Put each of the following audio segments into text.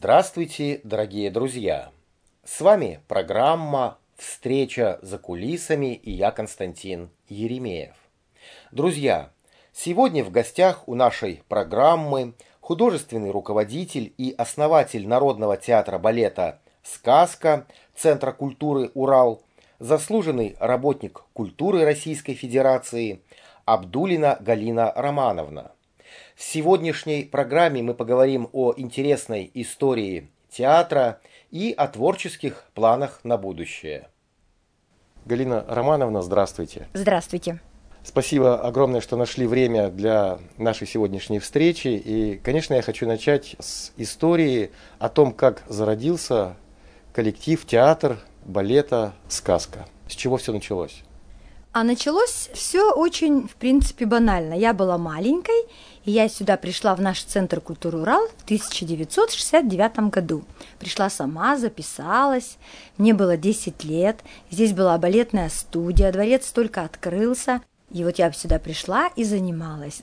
Здравствуйте, дорогие друзья! С вами программа «Встреча за кулисами» и я, Константин Еремеев. Друзья, сегодня в гостях у нашей программы художественный руководитель и основатель Народного театра-балета «Сказка» Центра культуры «Урал», заслуженный работник культуры Российской Федерации Абдуллина Галина Романовна. В сегодняшней программе мы поговорим о интересной истории театра и о творческих планах на будущее. Галина Романовна, здравствуйте. Здравствуйте. Спасибо огромное, что нашли время для нашей сегодняшней встречи. И, конечно, я хочу начать с истории о том, как зародился коллектив театр балета «Сказка». С чего все началось? А началось все очень, в принципе, банально. Я была маленькой, и я сюда пришла в наш Центр культуры «Урал» в 1969 году. Пришла сама, записалась, мне было 10 лет, здесь была балетная студия, дворец только открылся. И вот я сюда пришла и занималась,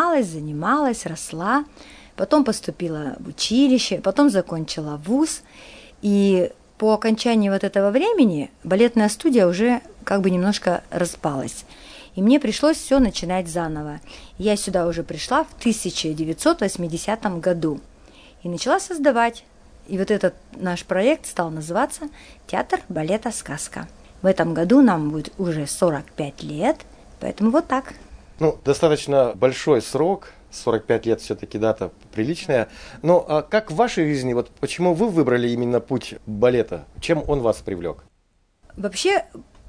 росла. Потом поступила в училище, потом закончила вуз. И по окончании вот этого времени балетная студия уже как бы немножко распалась. И мне пришлось все начинать заново. Я сюда уже пришла в 1980 году и начала создавать. И вот этот наш проект стал называться «Театр балета «Сказка». В этом году нам будет уже 45 лет, поэтому вот так. Достаточно большой срок, 45 лет все-таки дата приличная. Но как в вашей жизни, почему вы выбрали именно путь балета? Чем он вас привлек? Вообще,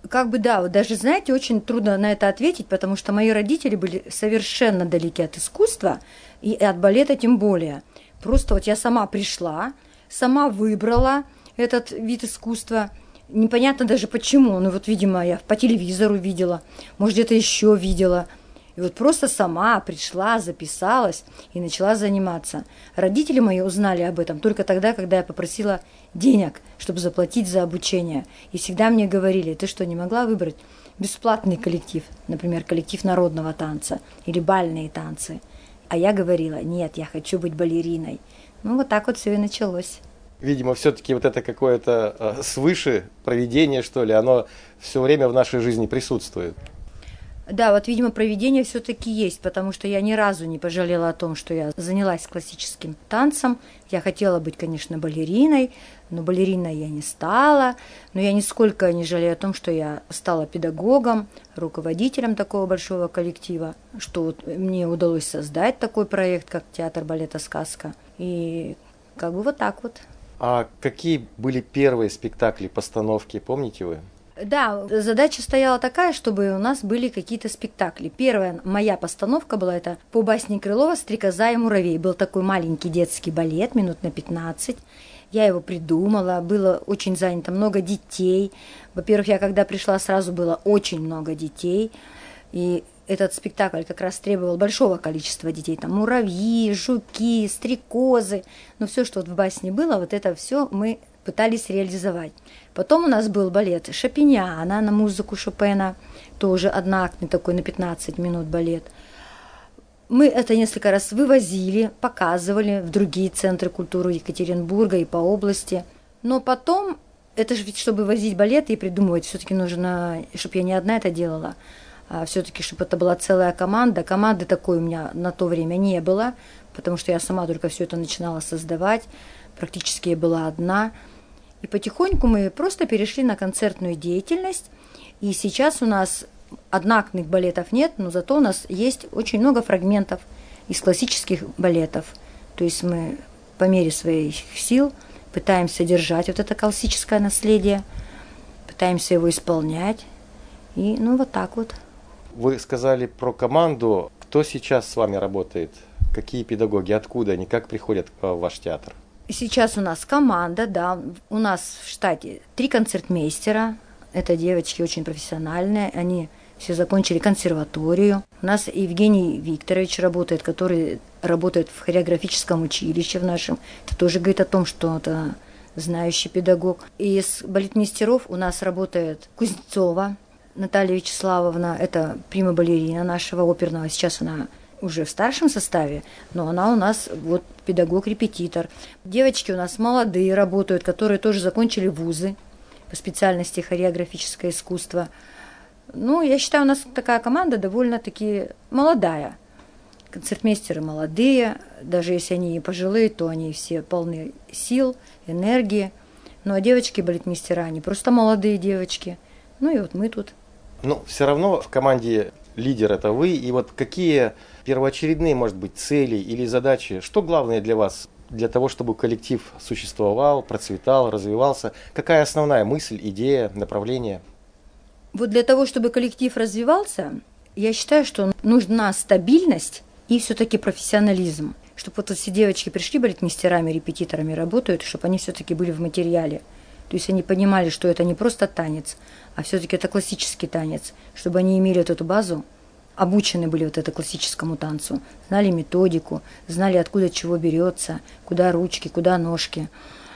даже, знаете, очень трудно на это ответить, потому что мои родители были совершенно далеки от искусства, и от балета тем более. Просто я сама пришла, сама выбрала этот вид искусства. Непонятно даже почему, видимо, я по телевизору видела, может, где-то еще видела. И просто сама пришла, записалась и начала заниматься. Родители мои узнали об этом только тогда, когда я попросила денег, чтобы заплатить за обучение. И всегда мне говорили: ты что, не могла выбрать бесплатный коллектив, например, коллектив народного танца или бальные танцы? А я говорила: нет, я хочу быть балериной. Вот так все и началось. Видимо, все-таки это какое-то свыше провидение, что ли, оно все время в нашей жизни присутствует. Да, видимо, провидение все-таки есть, потому что я ни разу не пожалела о том, что я занялась классическим танцем. Я хотела быть, конечно, балериной, но балериной я не стала. Но я нисколько не жалею о том, что я стала педагогом, руководителем такого большого коллектива, что мне удалось создать такой проект, как театр балета «Сказка». И вот так. А какие были первые спектакли, постановки, помните вы? Да, задача стояла такая, чтобы у нас были какие-то спектакли. Первая моя постановка была это по басне Крылова «Стрекоза и муравей». Был такой маленький детский балет, минут на 15. Я его придумала, было очень занято, много детей. Во-первых, я когда пришла, сразу было очень много детей. И этот спектакль как раз требовал большого количества детей. Там муравьи, жуки, стрекозы. Все, что в басне было, это все мы пытались реализовать. Потом у нас был балет Шопеняна на музыку Шопена, тоже одноактный такой на 15 минут балет. Мы это несколько раз вывозили, показывали в другие центры культуры Екатеринбурга и по области. Но потом, это же ведь, чтобы возить балет и придумывать, все-таки нужно, чтобы я не одна это делала, а все-таки, чтобы это была целая команда. Команды такой у меня на то время не было, потому что я сама только все это начинала создавать. Практически я была одна. И потихоньку мы просто перешли на концертную деятельность. И сейчас у нас одноактных балетов нет, но зато у нас есть очень много фрагментов из классических балетов. То есть мы по мере своих сил пытаемся держать это классическое наследие, пытаемся его исполнять. И так. Вы сказали про команду. Кто сейчас с вами работает? Какие педагоги? Откуда они? Как приходят в ваш театр? Сейчас у нас команда, да, у нас в штате 3 концертмейстера, это девочки очень профессиональные, они все закончили консерваторию. У нас Евгений Викторович работает, который работает в хореографическом училище в нашем, это тоже говорит о том, что это знающий педагог. Из балетмейстеров у нас работает Кузнецова Наталья Вячеславовна, это прима-балерина нашего оперного, сейчас она уже в старшем составе, но она у нас вот педагог-репетитор. Девочки у нас молодые работают, которые тоже закончили вузы по специальности хореографическое искусство. Ну, я считаю, у нас такая команда довольно-таки молодая. Концертмейстеры молодые, даже если они и пожилые, то они все полны сил, энергии. Ну, а девочки балетмейстера, они просто молодые девочки. Ну, и вот мы тут. Ну, все равно в команде лидер это вы. И вот какие первоочередные, может быть, цели или задачи, что главное для вас, для того, чтобы коллектив существовал, процветал, развивался? Какая основная мысль, идея, направление? Вот для того, чтобы коллектив развивался, я считаю, что нужна стабильность и все-таки профессионализм. Чтобы вот все девочки пришли балетмейстерами, репетиторами работают, чтобы они все-таки были в материале. То есть они понимали, что это не просто танец, а все-таки это классический танец. Чтобы они имели вот эту базу, обучены были вот этому классическому танцу, знали методику, знали, откуда чего берется, куда ручки, куда ножки.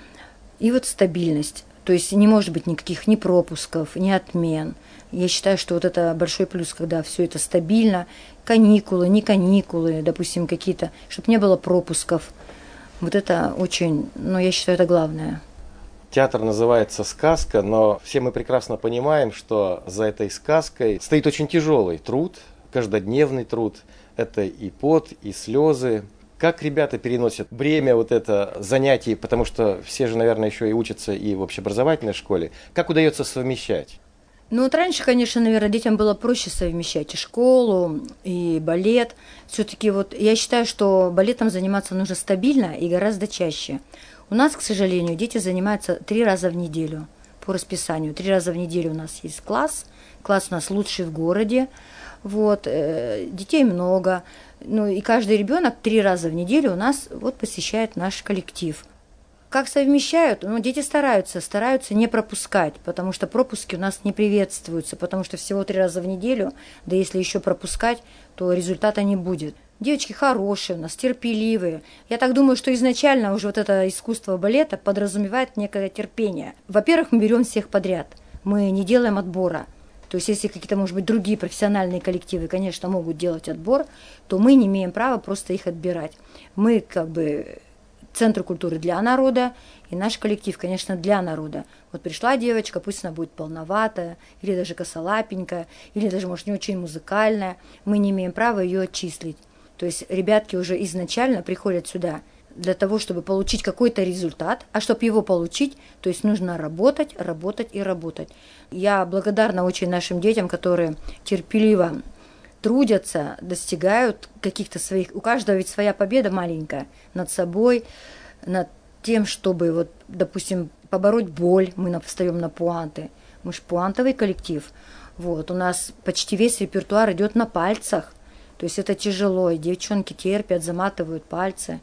И вот стабильность. То есть не может быть никаких ни пропусков, ни отмен. Я считаю, что вот это большой плюс, когда все это стабильно, каникулы, не каникулы, допустим, какие-то, чтобы не было пропусков. Вот это очень, я считаю, это главное. Театр называется «Сказка», но все мы прекрасно понимаем, что за этой сказкой стоит очень тяжелый труд, каждодневный труд. Это и пот, и слезы. Как ребята переносят бремя вот это занятий, потому что все же, наверное, еще и учатся и в общеобразовательной школе. Как удается совмещать? Ну вот раньше, конечно, наверное, детям было проще совмещать и школу, и балет. Все-таки вот я считаю, что балетом заниматься нужно стабильно и гораздо чаще. У нас, к сожалению, дети занимаются 3 раза в неделю по расписанию. 3 раза в неделю у нас есть класс. Класс у нас лучший в городе. Вот, детей много. Ну и каждый ребенок 3 раза в неделю у нас вот посещает наш коллектив. Как совмещают? Ну, дети стараются не пропускать, потому что пропуски у нас не приветствуются, потому что всего 3 раза в неделю, да если еще пропускать, то результата не будет. Девочки хорошие у нас, терпеливые. Я так думаю, что изначально уже вот это искусство балета подразумевает некое терпение. Во-первых, мы берем всех подряд, мы не делаем отбора. То есть, если какие-то, может быть, другие профессиональные коллективы, конечно, могут делать отбор, то мы не имеем права просто их отбирать. Мы как бы Центр культуры для народа, и наш коллектив, конечно, для народа. Вот пришла девочка, пусть она будет полноватая, или даже косолапенькая, или даже, может, не очень музыкальная. Мы не имеем права ее отчислить. То есть ребятки уже изначально приходят сюда для того, чтобы получить какой-то результат, а чтобы его получить, то есть нужно работать, работать и работать. Я благодарна очень нашим детям, которые терпеливо трудятся, достигают каких-то своих... У каждого ведь своя победа маленькая над собой, над тем, чтобы, вот, допустим, побороть боль. Мы встаем на пуанты. Мы же пуантовый коллектив. Вот, у нас почти весь репертуар идет на пальцах. То есть это тяжело, и девчонки терпят, заматывают пальцы.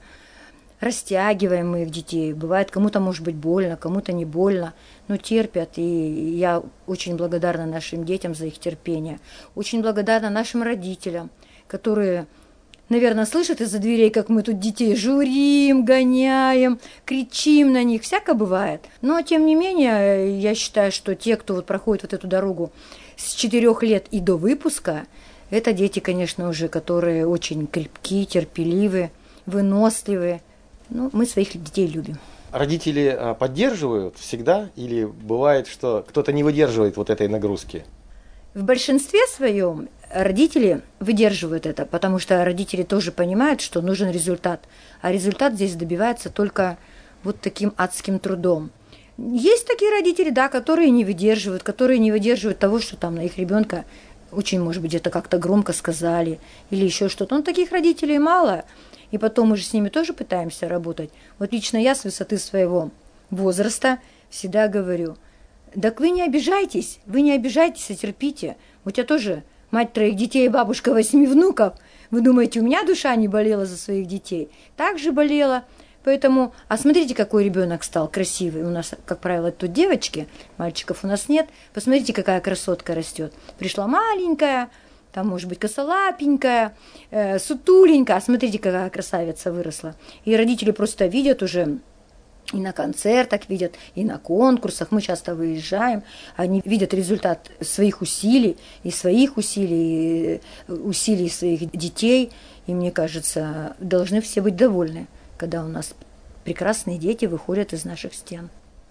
Растягиваем мы их детей. Бывает, кому-то может быть больно, кому-то не больно, но терпят. И я очень благодарна нашим детям за их терпение. Очень благодарна нашим родителям, которые, наверное, слышат из-за дверей, как мы тут детей журим, гоняем, кричим на них. Всяко бывает. Но, тем не менее, я считаю, что те, кто вот проходит вот эту дорогу с 4 лет и до выпуска, это дети, конечно, уже, которые очень крепкие, терпеливые, выносливые. Ну, мы своих детей любим. Родители поддерживают всегда или бывает, что кто-то не выдерживает вот этой нагрузки? В большинстве своем родители выдерживают это, потому что родители тоже понимают, что нужен результат. А результат здесь добивается только вот таким адским трудом. Есть такие родители, да, которые не выдерживают того, что там на их ребенка очень, может быть, где-то как-то громко сказали или еще что-то. Но таких родителей мало. И потом мы же с ними тоже пытаемся работать. Вот лично я с высоты своего возраста всегда говорю: так вы не обижайтесь, а терпите. У тебя тоже мать 3 детей, бабушка 8 внуков. Вы думаете, у меня душа не болела за своих детей? Так же болела. Поэтому, а смотрите, какой ребенок стал красивый. У нас, как правило, тут девочки, мальчиков у нас нет. Посмотрите, какая красотка растет. Пришла маленькая, там, может быть, косолапенькая, сутуленькая. А смотрите, какая красавица выросла. И родители просто видят уже И на концертах видят, и на конкурсах. Мы часто выезжаем. Они видят результат своих усилий, и усилий своих детей. И мне кажется, должны все быть довольны, когда у нас прекрасные дети выходят из наших стен.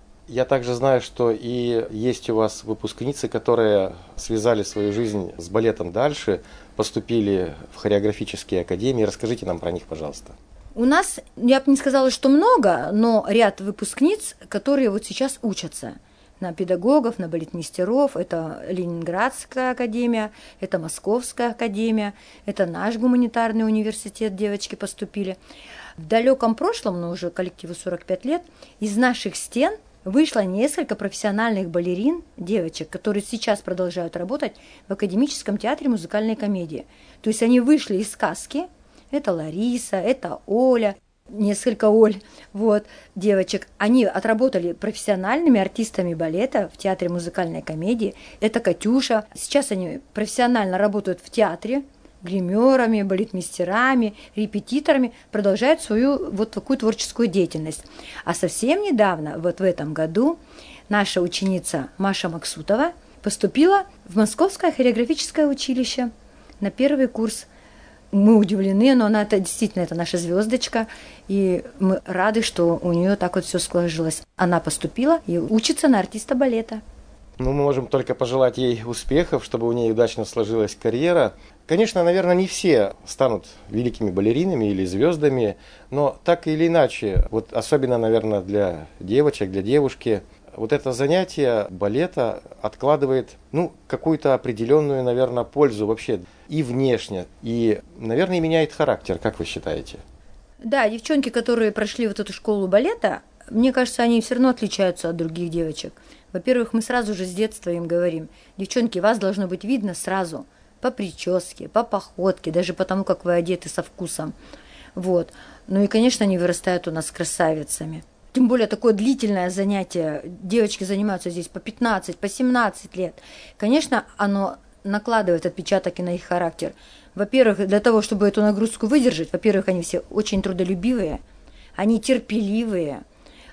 Я также знаю, что и есть у вас выпускницы, которые связали свою жизнь с балетом дальше, поступили в хореографические академии. Расскажите нам про них, пожалуйста. У нас, я бы не сказала, что много, но ряд выпускниц, которые вот сейчас учатся на педагогов, на балетмейстеров. Это Ленинградская академия, это Московская академия, это наш гуманитарный университет, девочки поступили. В далеком прошлом, но уже коллективу 45 лет, из наших стен вышло несколько профессиональных балерин, девочек, которые сейчас продолжают работать в Академическом театре музыкальной комедии. То есть они вышли из сказки. Это Лариса, это Оля, несколько Оль, вот, девочек. Они отработали профессиональными артистами балета в театре музыкальной комедии. Это Катюша. Сейчас они профессионально работают в театре, гримерами, балетмейстерами, репетиторами, продолжают свою вот такую творческую деятельность. А совсем недавно, вот в этом году, наша ученица Маша Максутова поступила в Московское хореографическое училище на первый курс. Мы удивлены, но она действительно это наша звездочка, и мы рады, что у нее так вот все сложилось. Она поступила и учится на артиста балета. Мы можем только пожелать ей успехов, чтобы у нее удачно сложилась карьера. Конечно, наверное, не все станут великими балеринами или звездами, но так или иначе, вот особенно, наверное, для девочек, для девушки, вот это занятие балета откладывает, какую-то определенную, наверное, пользу вообще и внешне, и, наверное, меняет характер, как вы считаете? Да, девчонки, которые прошли вот эту школу балета, мне кажется, они все равно отличаются от других девочек. Во-первых, мы сразу же с детства им говорим: девчонки, вас должно быть видно сразу по прическе, по походке, даже по тому, как вы одеты со вкусом. Вот. Ну и, конечно, они вырастают у нас красавицами. Тем более такое длительное занятие. Девочки занимаются здесь по 15, по 17 лет. Конечно, оно накладывает отпечаток и на их характер. Во-первых, для того, чтобы эту нагрузку выдержать, во-первых, они все очень трудолюбивые, они терпеливые,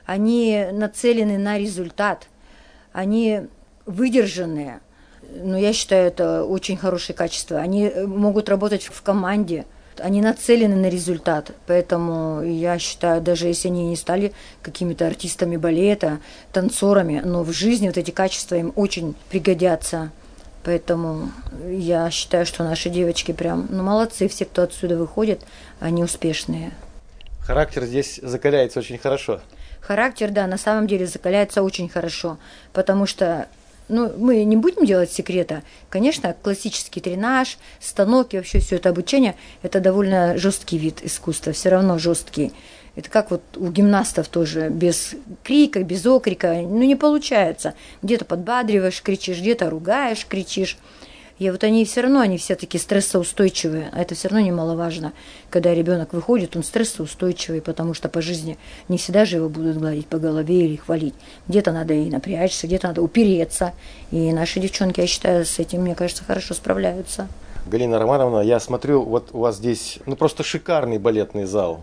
они нацелены на результат, они выдержанные. Но я считаю, это очень хорошее качество. Они могут работать в команде, они нацелены на результат. Поэтому я считаю, даже если они не стали какими-то артистами балета, танцорами, но в жизни вот эти качества им очень пригодятся. Поэтому я считаю, что наши девочки прям, молодцы, все, кто отсюда выходит, они успешные. Характер здесь закаляется очень хорошо. Характер, да, на самом деле закаляется очень хорошо, потому что мы не будем делать секрета. Конечно, классический тренаж, станок и вообще все это обучение – это довольно жесткий вид искусства, все равно жесткий. Это как вот у гимнастов тоже, без крика, без окрика, не получается. Где-то подбадриваешь, кричишь, где-то ругаешь, кричишь. И вот они все равно, они все такие стрессоустойчивые, а это все равно немаловажно. Когда ребенок выходит, он стрессоустойчивый, потому что по жизни не всегда же его будут гладить по голове или хвалить. Где-то надо и напрячься, где-то надо упереться. И наши девчонки, я считаю, с этим, мне кажется, хорошо справляются. Галина Романовна, я смотрю, вот у вас здесь просто шикарный балетный зал.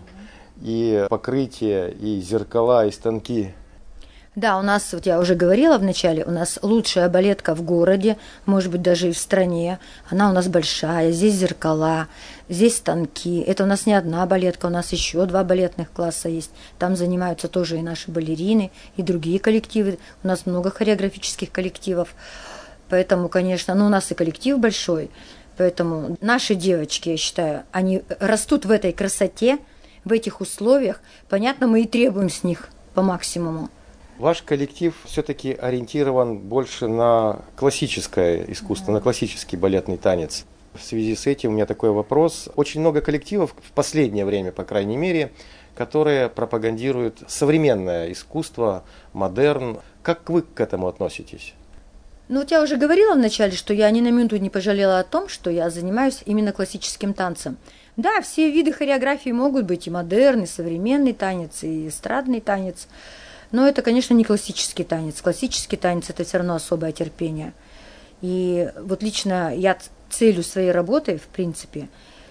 И покрытие, и зеркала, и станки. Да, у нас, вот я уже говорила в начале, у нас лучшая балетка в городе, может быть, даже и в стране. Она у нас большая, здесь зеркала, здесь станки. Это у нас не одна балетка, у нас еще 2 балетных класса есть. Там занимаются тоже и наши балерины, и другие коллективы. У нас много хореографических коллективов. Поэтому, конечно, у нас и коллектив большой. Поэтому наши девочки, я считаю, они растут в этой красоте, в этих условиях. Понятно, мы и требуем с них по максимуму. Ваш коллектив все-таки ориентирован больше на классическое искусство, на классический балетный танец. В связи с этим у меня такой вопрос. Очень много коллективов в последнее время, по крайней мере, которые пропагандируют современное искусство, модерн. Как вы к этому относитесь? Вот я уже говорила вначале, что я ни на минуту не пожалела о том, что я занимаюсь именно классическим танцем. Да, все виды хореографии могут быть и модерн, и современный танец, и эстрадный танец. Но это, конечно, не классический танец. Классический танец – это все равно особое терпение. И вот лично я целью своей работы, в принципе,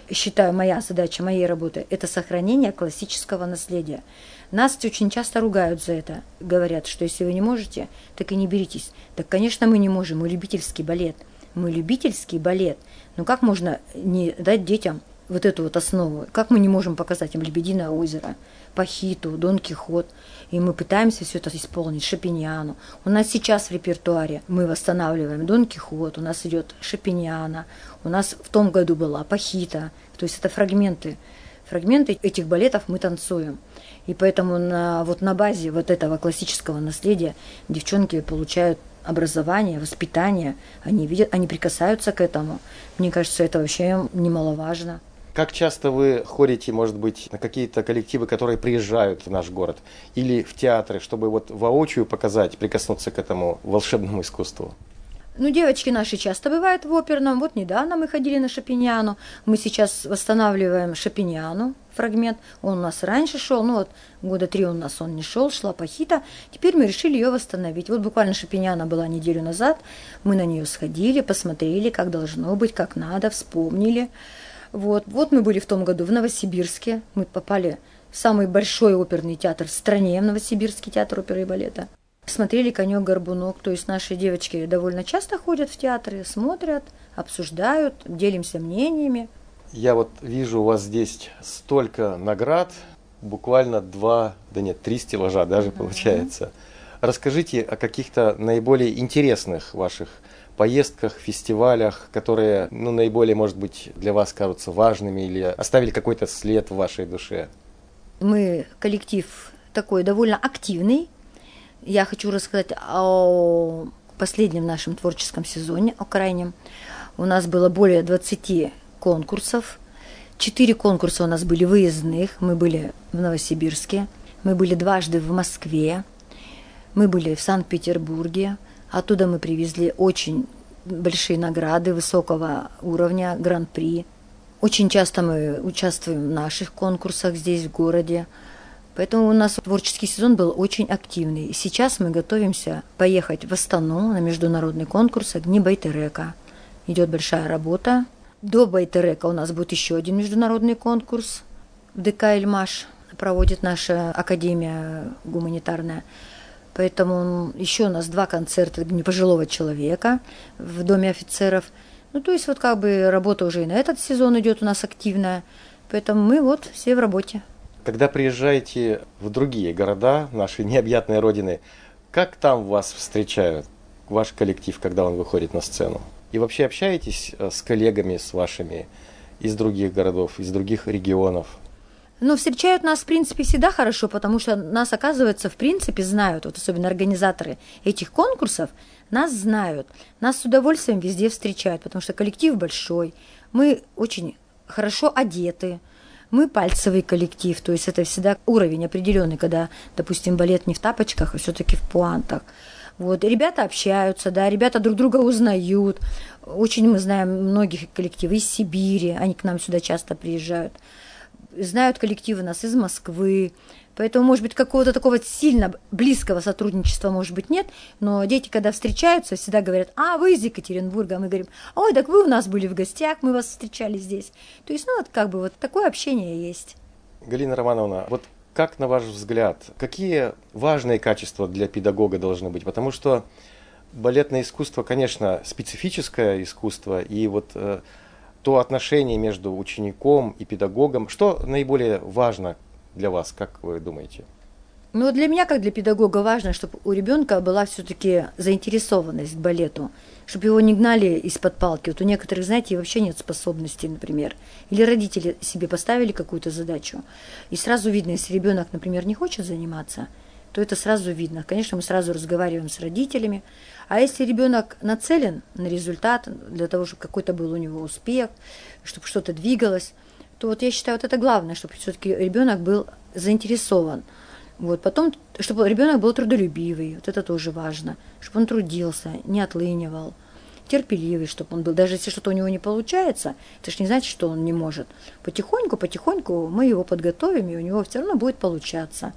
считаю, моя задача, моей работы, это сохранение классического наследия. Нас очень часто ругают за это. Говорят, что если вы не можете, так и не беритесь. Так, конечно, мы не можем. Мы любительский балет. Мы любительский балет. Но как можно не дать детям вот эту вот основу? Как мы не можем показать им «Лебединое озеро», «Пахиту», «Дон Кихот»? И мы пытаемся все это исполнить, Шопениану. У нас сейчас в репертуаре мы восстанавливаем «Дон Кихот», у нас идет Шопениана, у нас в том году была «Пахита». То есть это фрагменты. Фрагменты этих балетов мы танцуем. И поэтому на базе вот этого классического наследия девчонки получают образование, воспитание, они видят, они прикасаются к этому. Мне кажется, это вообще немаловажно. Как часто вы ходите, может быть, на какие-то коллективы, которые приезжают в наш город, или в театры, чтобы вот воочию показать, прикоснуться к этому волшебному искусству? Ну, девочки наши часто бывают в оперном. Вот недавно мы ходили на Шопениану. Мы сейчас восстанавливаем Шопениану, фрагмент. Он у нас раньше шел, ну вот года 3 у нас он не шел, шла Пахита. Теперь мы решили ее восстановить. Вот буквально Шопениана была неделю назад. Мы на нее сходили, посмотрели, как должно быть, как надо, вспомнили. Вот мы были в том году в Новосибирске. Мы попали в самый большой оперный театр в стране, в Новосибирский театр оперы и балета. Смотрели «Конек-горбунок», то есть наши девочки довольно часто ходят в театры, смотрят, обсуждают, делимся мнениями. Я вот вижу у вас здесь столько наград, буквально 3 стеллажа даже получается. Расскажите о каких-то наиболее интересных ваших поездках, фестивалях, которые наиболее, может быть, для вас кажутся важными или оставили какой-то след в вашей душе. Мы коллектив такой довольно активный. Я хочу рассказать о последнем нашем творческом сезоне, о крайнем. У нас было более 20 конкурсов. 4 конкурса у нас были выездных. Мы были в Новосибирске, мы были дважды в Москве, мы были в Санкт-Петербурге. Оттуда мы привезли очень большие награды высокого уровня, гран-при. Очень часто мы участвуем в наших конкурсах здесь, в городе. Поэтому у нас творческий сезон был очень активный. И сейчас мы готовимся поехать в Астану на международный конкурс «Огни Байтерека». Идет большая работа. До Байтерека у нас будет еще один международный конкурс в ДК «Эльмаш». Проводит наша академия гуманитарная. Поэтому еще у нас 2 концерта «Дни пожилого человека» в Доме офицеров. То есть работа уже и на этот сезон идет у нас активная. Поэтому мы все в работе. Когда приезжаете в другие города нашей необъятной родины, как там вас встречают, ваш коллектив, когда он выходит на сцену? И вообще общаетесь с коллегами, с вашими из других городов, из других регионов? Встречают нас, в принципе, всегда хорошо, потому что нас, оказывается, в принципе, знают, особенно организаторы этих конкурсов, нас знают, нас с удовольствием везде встречают, потому что коллектив большой, мы очень хорошо одеты, мы пальцевый коллектив, то есть это всегда уровень определенный, когда, допустим, балет не в тапочках, а все-таки в пуантах. Ребята общаются, ребята друг друга узнают. Очень мы знаем многих коллективов из Сибири, они к нам сюда часто приезжают. Знают коллективы нас из Москвы. Поэтому, может быть, какого-то такого сильно близкого сотрудничества, может быть, нет. Но дети, когда встречаются, всегда говорят: вы из Екатеринбурга. А мы говорим: ой, так вы у нас были в гостях, мы вас встречали здесь. То есть, такое общение есть. Галина Романовна, как, на ваш взгляд, какие важные качества для педагога должны быть? Потому что балетное искусство, конечно, специфическое искусство, и то отношение между учеником и педагогом, что наиболее важно для вас, как вы думаете? Для меня, как для педагога, важно, чтобы у ребенка была все-таки заинтересованность к балету, чтобы его не гнали из-под палки. У некоторых, знаете, вообще нет способностей, например. Или родители себе поставили какую-то задачу, и сразу видно, если ребенок, например, не хочет заниматься, то это сразу видно. Конечно, мы сразу разговариваем с родителями. А если ребенок нацелен на результат, для того, чтобы какой-то был у него успех, чтобы что-то двигалось, то я считаю, это главное, чтобы все-таки ребенок был заинтересован. Потом, чтобы ребенок был трудолюбивый, это тоже важно, чтобы он трудился, не отлынивал, терпеливый, чтобы он был. Даже если что-то у него не получается, это же не значит, что он не может. Потихоньку мы его подготовим, и у него все равно будет получаться.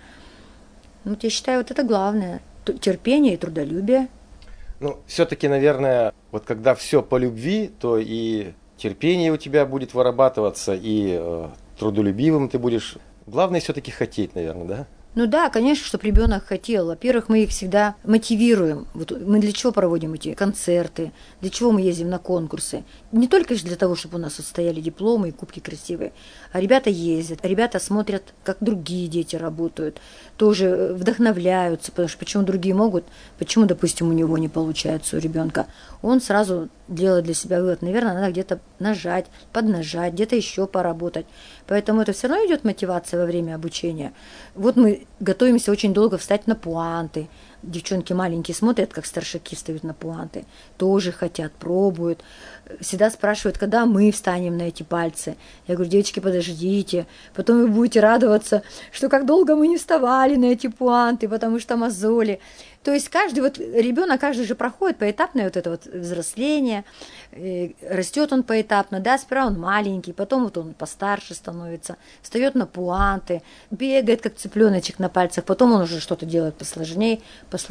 Я считаю, это главное. Терпение и трудолюбие. Все-таки, наверное, когда все по любви, то и терпение у тебя будет вырабатываться, и трудолюбивым ты будешь. Главное все-таки хотеть, наверное, да? Ну да, конечно, чтобы ребенок хотел. Во-первых, мы их всегда мотивируем. Вот мы для чего проводим эти концерты, для чего мы ездим на конкурсы. Не только же для того, чтобы у нас вот стояли дипломы и кубки красивые, а ребята ездят, ребята смотрят, как другие дети работают, тоже вдохновляются, потому что почему другие могут, почему, допустим, у него не получается, у ребенка. Он сразу делает для себя вывод, наверное, надо где-то нажать, поднажать, где-то еще поработать. Поэтому это все равно идет мотивация во время обучения. Вот мы готовимся очень долго встать на пуанты. Девчонки маленькие смотрят, как старшаки встают на пуанты. Тоже хотят, пробуют. Всегда спрашивают, когда мы встанем на эти пальцы. Я говорю, девочки, подождите. Потом вы будете радоваться, что как долго мы не вставали на эти пуанты, потому что мозоли. То есть каждый вот ребенок, каждый же проходит поэтапное вот это вот взросление, растет он поэтапно, да, сперва он маленький, потом вот он постарше становится, встает на пуанты, бегает как цыпленочек на пальцах, потом он уже что-то делает посложней,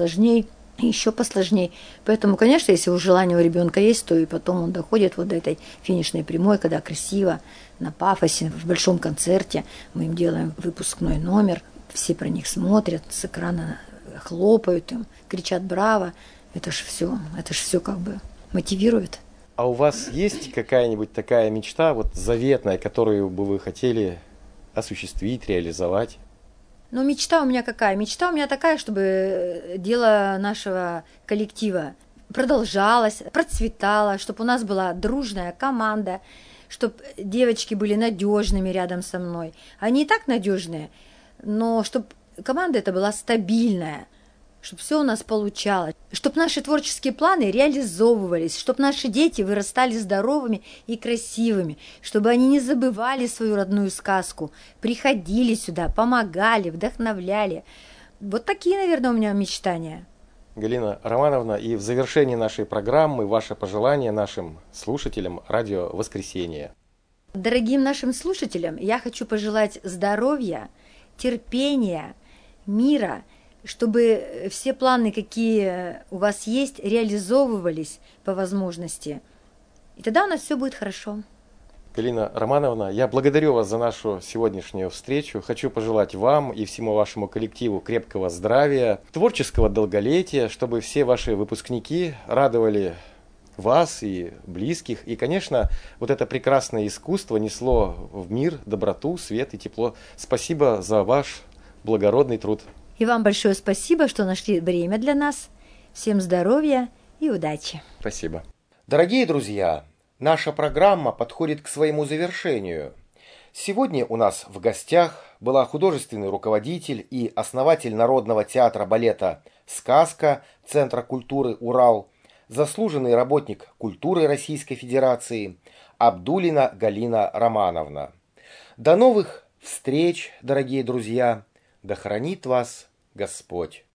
еще посложней. Поэтому, конечно, если желание у ребенка есть, то и потом он доходит вот до этой финишной прямой, когда красиво, на пафосе, в большом концерте мы им делаем выпускной номер, все про них смотрят с экрана, хлопают им, кричат «Браво!». Это ж все как бы мотивирует. А у вас есть какая-нибудь такая мечта, вот заветная, которую бы вы хотели осуществить, реализовать? Ну, мечта у меня какая? Мечта у меня такая, чтобы дело нашего коллектива продолжалось, процветало, чтобы у нас была дружная команда, чтобы девочки были надежными рядом со мной. Они и так надежные, но чтобы команда эта была стабильная, чтобы все у нас получалось, чтобы наши творческие планы реализовывались, чтобы наши дети вырастали здоровыми и красивыми, чтобы они не забывали свою родную сказку, приходили сюда, помогали, вдохновляли. Вот такие, наверное, у меня мечтания. Галина Романовна, и в завершении нашей программы ваше пожелание нашим слушателям радио «Воскресенье». Дорогим нашим слушателям я хочу пожелать здоровья, терпения, мира, чтобы все планы, какие у вас есть, реализовывались по возможности. И тогда у нас все будет хорошо. Галина Романовна, я благодарю вас за нашу сегодняшнюю встречу. Хочу пожелать вам и всему вашему коллективу крепкого здравия, творческого долголетия, чтобы все ваши выпускники радовали вас и близких. И, конечно, вот это прекрасное искусство несло в мир доброту, свет и тепло. Спасибо за ваш благородный труд. И вам большое спасибо, что нашли время для нас. Всем здоровья и удачи. Спасибо. Дорогие друзья, наша программа подходит к своему завершению. Сегодня у нас в гостях была художественный руководитель и основатель Народного театра балета «Сказка» Центра культуры «Урал», заслуженный работник культуры Российской Федерации Абдуллина Галина Романовна. До новых встреч, дорогие друзья! Да хранит вас Господь!